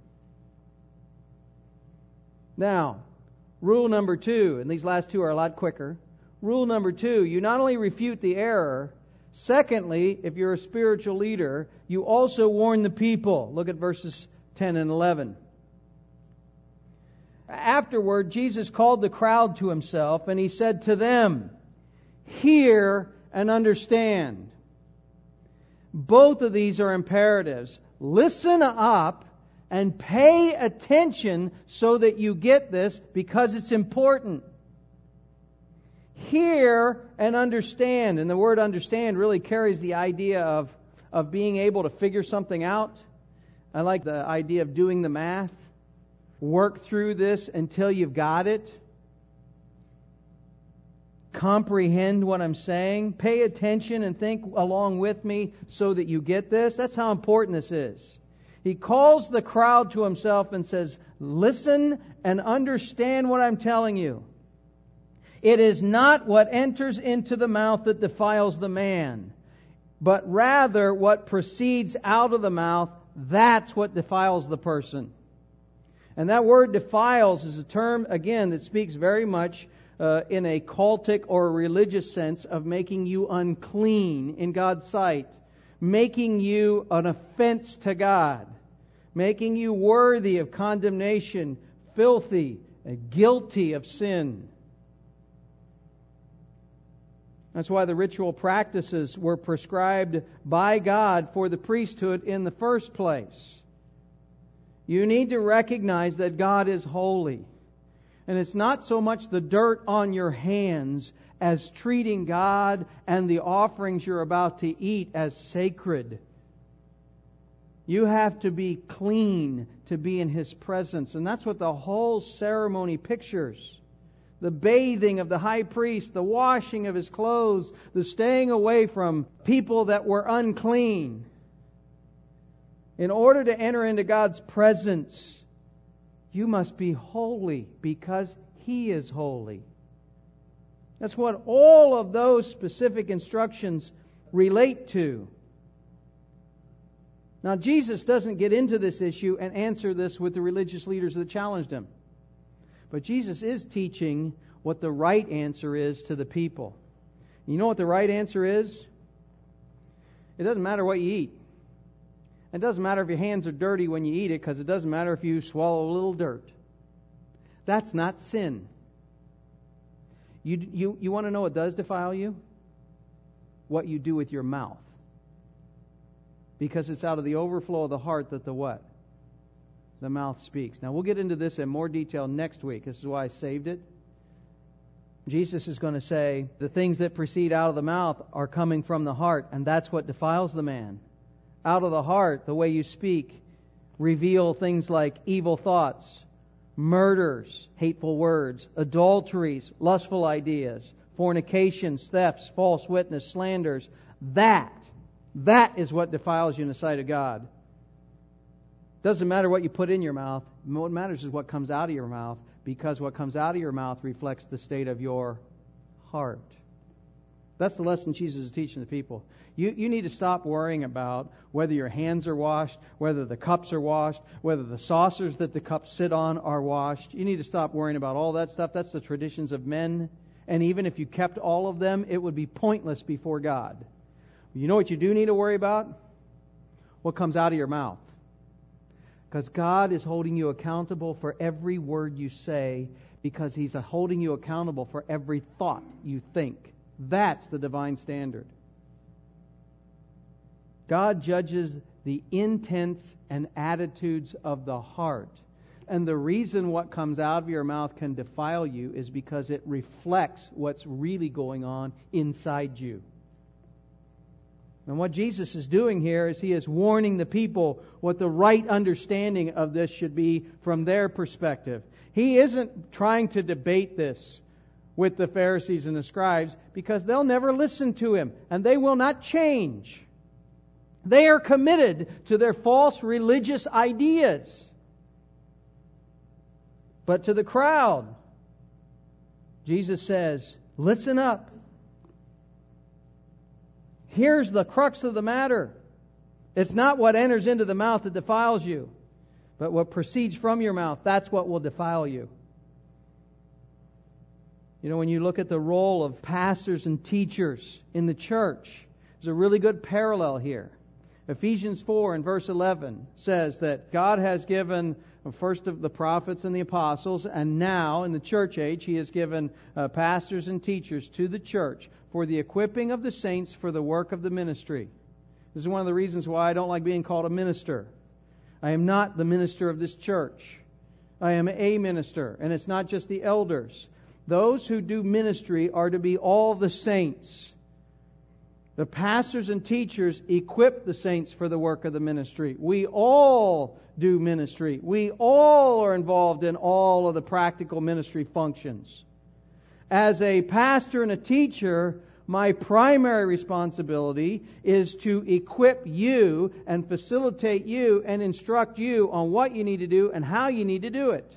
Now, rule number two, and these last two are a lot quicker. Rule number two, you not only refute the error, secondly, if you're a spiritual leader, you also warn the people. Look at verses ten and eleven. Afterward, Jesus called the crowd to himself, and he said to them, hear and understand. Both of these are imperatives. Listen up and pay attention so that you get this, because it's important. Hear and understand. And the word understand really carries the idea of, of being able to figure something out. I like the idea of doing the math. Work through this until you've got it. Comprehend what I'm saying. Pay attention and think along with me so that you get this. That's how important this is. He calls the crowd to himself and says, listen and understand what I'm telling you. It is not what enters into the mouth that defiles the man, but rather what proceeds out of the mouth, that's what defiles the person. And that word defiles is a term, again, that speaks very much uh, in a cultic or religious sense of making you unclean in God's sight, making you an offense to God, making you worthy of condemnation, filthy, uh, guilty of sin. That's why the ritual practices were prescribed by God for the priesthood in the first place. You need to recognize that God is holy. And it's not so much the dirt on your hands as treating God and the offerings you're about to eat as sacred. You have to be clean to be in His presence. And that's what the whole ceremony pictures. The bathing of the high priest, the washing of his clothes, the staying away from people that were unclean. In order to enter into God's presence, you must be holy because He is holy. That's what all of those specific instructions relate to. Now, Jesus doesn't get into this issue and answer this with the religious leaders that challenged him. But Jesus is teaching what the right answer is to the people. You know what the right answer is? It doesn't matter what you eat. It doesn't matter if your hands are dirty when you eat it, because it doesn't matter if you swallow a little dirt. That's not sin. You, you, you want to know what does defile you? What you do with your mouth. Because it's out of the overflow of the heart that the what? The mouth speaks. Now, we'll get into this in more detail next week. This is why I saved it. Jesus is going to say, the things that proceed out of the mouth are coming from the heart, and that's what defiles the man. Out of the heart, the way you speak, reveal things like evil thoughts, murders, hateful words, adulteries, lustful ideas, fornications, thefts, false witness, slanders. That, that is what defiles you in the sight of God. Doesn't matter what you put in your mouth. What matters is what comes out of your mouth, because what comes out of your mouth reflects the state of your heart. That's the lesson Jesus is teaching the people. You, you need to stop worrying about whether your hands are washed, whether the cups are washed, whether the saucers that the cups sit on are washed. You need to stop worrying about all that stuff. That's the traditions of men. And even if you kept all of them, it would be pointless before God. You know what you do need to worry about? What comes out of your mouth. Because God is holding you accountable for every word you say, because He's holding you accountable for every thought you think. That's the divine standard. God judges the intents and attitudes of the heart. And the reason what comes out of your mouth can defile you is because it reflects what's really going on inside you. And what Jesus is doing here is He is warning the people what the right understanding of this should be from their perspective. He isn't trying to debate this with the Pharisees and the scribes, because they'll never listen to Him and they will not change. They are committed to their false religious ideas. But to the crowd, Jesus says, listen up. Here's the crux of the matter. It's not what enters into the mouth that defiles you, but what proceeds from your mouth, that's what will defile you. You know, when you look at the role of pastors and teachers in the church, there's a really good parallel here. Ephesians four and verse eleven says that God has given first of the prophets and the apostles, and now in the church age He has given uh, pastors and teachers to the church for the equipping of the saints for the work of the ministry. This is one of the reasons why I don't like being called a minister. I am not the minister of this church. I am a minister, and it's not just the elders. Those who do ministry are to be all the saints. The pastors and teachers equip the saints for the work of the ministry. We all do ministry. We all are involved in all of the practical ministry functions. As a pastor and a teacher, my primary responsibility is to equip you and facilitate you and instruct you on what you need to do and how you need to do it.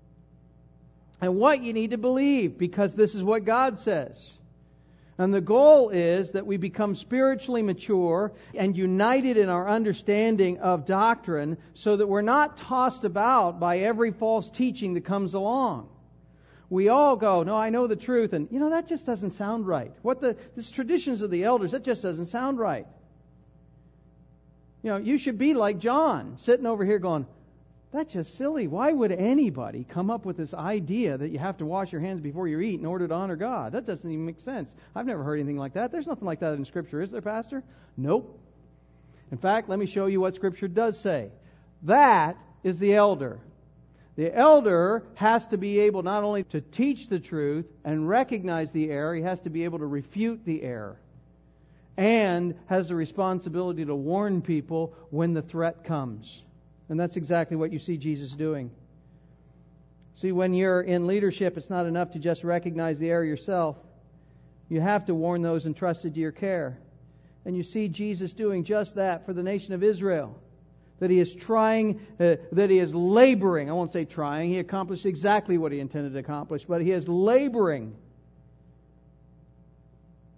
And what you need to believe, because this is what God says. And the goal is that we become spiritually mature and united in our understanding of doctrine, so that we're not tossed about by every false teaching that comes along. We all go, no, I know the truth, and you know, that just doesn't sound right. What the this traditions of the elders, that just doesn't sound right. You know, you should be like John, sitting over here going, that's just silly. Why would anybody come up with this idea that you have to wash your hands before you eat in order to honor God? That doesn't even make sense. I've never heard anything like that. There's nothing like that in Scripture, is there, Pastor? Nope. In fact, let me show you what Scripture does say. That is the elder. The elder has to be able not only to teach the truth and recognize the error, he has to be able to refute the error. And has the responsibility to warn people when the threat comes. And that's exactly what you see Jesus doing. See, when you're in leadership, it's not enough to just recognize the error yourself. You have to warn those entrusted to your care. And you see Jesus doing just that for the nation of Israel. That He is trying, uh, that He is laboring. I won't say trying. He accomplished exactly what He intended to accomplish. But He is laboring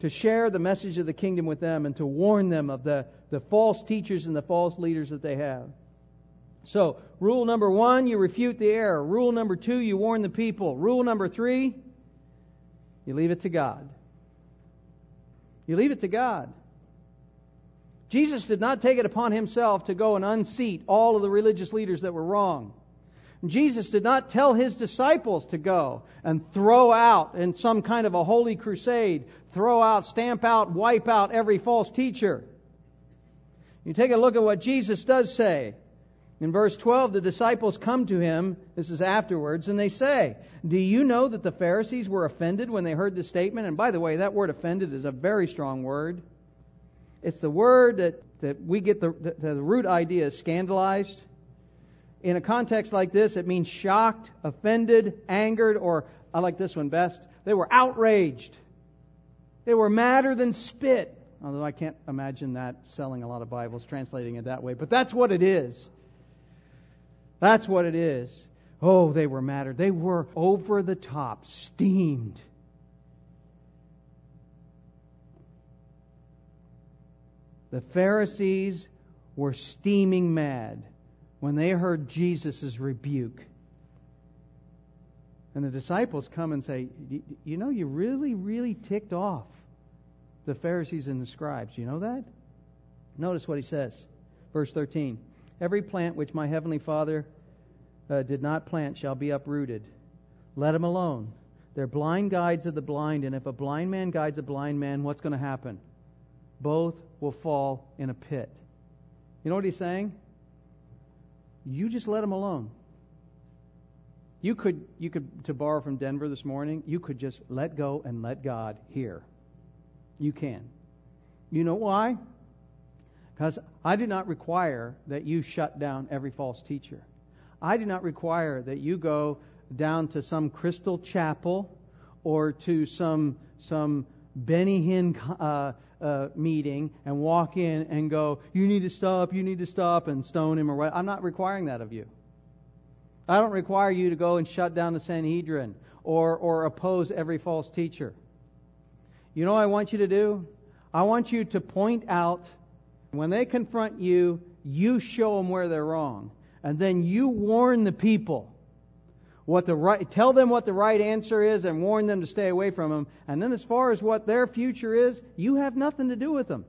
to share the message of the kingdom with them and to warn them of the, the false teachers and the false leaders that they have. So, rule number one, you refute the error. Rule number two, you warn the people. Rule number three, you leave it to God. You leave it to God. Jesus did not take it upon Himself to go and unseat all of the religious leaders that were wrong. Jesus did not tell His disciples to go and throw out in some kind of a holy crusade, throw out, stamp out, wipe out every false teacher. You take a look at what Jesus does say. In verse twelve, the disciples come to Him, this is afterwards, and they say, "Do you know that the Pharisees were offended when they heard this statement?" And by the way, that word offended is a very strong word. It's the word that, that we get the, the, the root idea is scandalized. In a context like this, it means shocked, offended, angered, or I like this one best, they were outraged. They were madder than spit. Although I can't imagine that selling a lot of Bibles, translating it that way. But that's what it is. That's what it is. Oh, they were madder. They were over the top, steamed. The Pharisees were steaming mad when they heard Jesus' rebuke. And the disciples come and say, you know, you really, really ticked off the Pharisees and the scribes. You know that? Notice what He says. Verse thirteen. Every plant which my heavenly Father uh, did not plant shall be uprooted. Let them alone. They're blind guides of the blind, and if a blind man guides a blind man, what's going to happen? Both will fall in a pit. You know what He's saying? You just let them alone. You could, you could, to borrow from Denver this morning, you could just let go and let God here. You can. You know why? Because I do not require that you shut down every false teacher. I do not require that you go down to some crystal chapel or to some some Benny Hinn uh, uh, meeting and walk in and go, you need to stop, you need to stop, and stone him or what. I'm not requiring that of you. I don't require you to go and shut down the Sanhedrin or or oppose every false teacher. You know what I want you to do? I want you to point out, when they confront you, you show them where they're wrong. And then you warn the people what the right, tell them what the right answer is and warn them to stay away from them. And then as far as what their future is, you have nothing to do with them.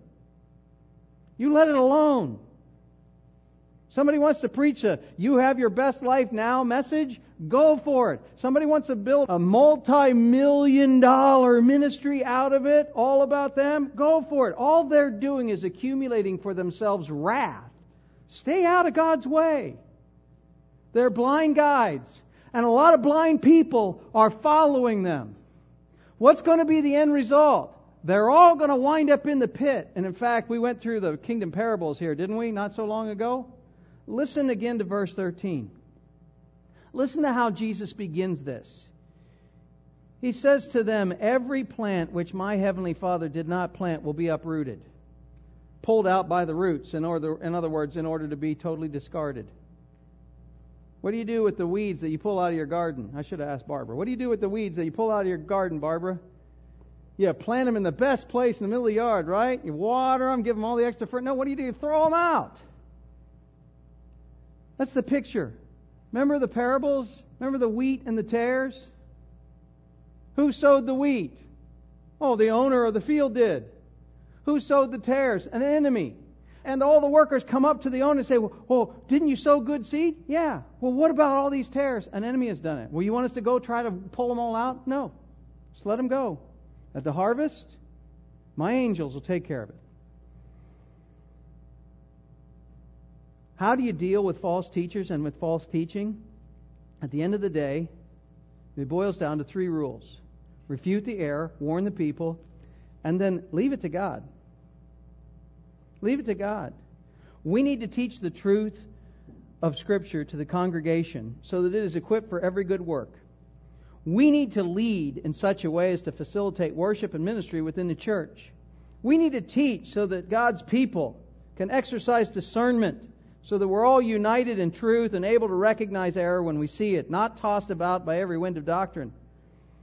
You let it alone. Somebody wants to preach a "you have your best life now" message, go for it. Somebody wants to build a multi-million dollar ministry out of it, all about them, go for it. All they're doing is accumulating for themselves wrath. Stay out of God's way. They're blind guides, and a lot of blind people are following them. What's going to be the end result? They're all going to wind up in the pit. And in fact, we went through the kingdom parables here, didn't we, not so long ago? Listen again to verse thirteen. Listen to how Jesus begins this. He says to them, every plant which my heavenly Father did not plant will be uprooted, pulled out by the roots, in order, in other words, in order to be totally discarded. What do you do with the weeds that you pull out of your garden? I should have asked Barbara. What do you do with the weeds that you pull out of your garden, Barbara? You plant them in the best place in the middle of the yard, right? You water them, give them all the extra fruit. No, what do you do? You throw them out. That's the picture. Remember the parables? Remember the wheat and the tares? Who sowed the wheat? Oh, the owner of the field did. Who sowed the tares? An enemy. And all the workers come up to the owner and say, well, well, didn't you sow good seed? Yeah. Well, what about all these tares? An enemy has done it. Well, you want us to go try to pull them all out? No. Just let them go. At the harvest, my angels will take care of it. How do you deal with false teachers and with false teaching? At the end of the day, it boils down to three rules. Refute the error, warn the people, and then leave it to God. Leave it to God. We need to teach the truth of Scripture to the congregation so that it is equipped for every good work. We need to lead in such a way as to facilitate worship and ministry within the church. We need to teach so that God's people can exercise discernment, so that we're all united in truth and able to recognize error when we see it, not tossed about by every wind of doctrine.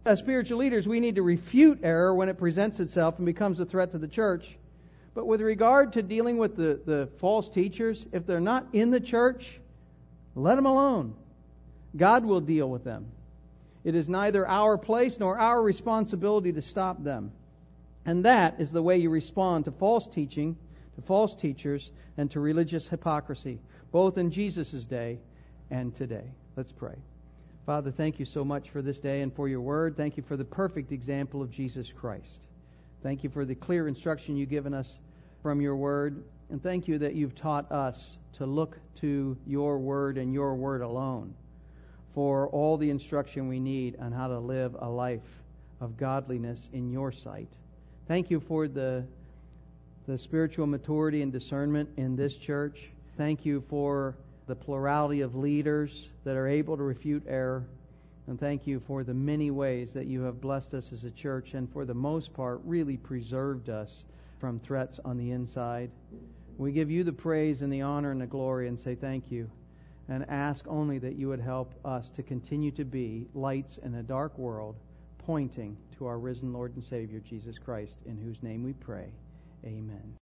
As spiritual leaders, we need to refute error when it presents itself and becomes a threat to the church. But with regard to dealing with the, the false teachers, if they're not in the church, let them alone. God will deal with them. It is neither our place nor our responsibility to stop them. And that is the way you respond to false teaching, to false teachers, and to religious hypocrisy, both in Jesus' day and today. Let's pray. Father, thank you so much for this day and for your word. Thank you for the perfect example of Jesus Christ. Thank you for the clear instruction you've given us from your word. And thank you that you've taught us to look to your word and your word alone for all the instruction we need on how to live a life of godliness in your sight. Thank you for the, the spiritual maturity and discernment in this church. Thank you for the plurality of leaders that are able to refute error. And thank you for the many ways that you have blessed us as a church and for the most part really preserved us from threats on the inside. We give you the praise and the honor and the glory and say thank you and ask only that you would help us to continue to be lights in a dark world, pointing to our risen Lord and Savior Jesus Christ, in whose name we pray. Amen.